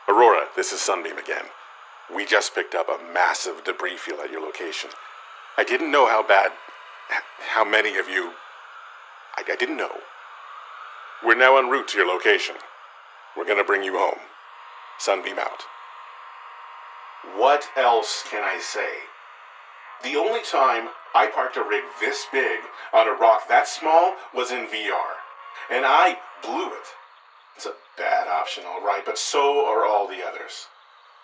Aurora, this is Sunbeam again. We just picked up a massive debris field at your location. I didn't know how many of you... I didn't know. We're now en route to your location. We're gonna bring you home. Sunbeam out. What else can I say? The only time I parked a rig this big on a rock that small was in VR. And I blew it. It's a bad option, all right, but so are all the others.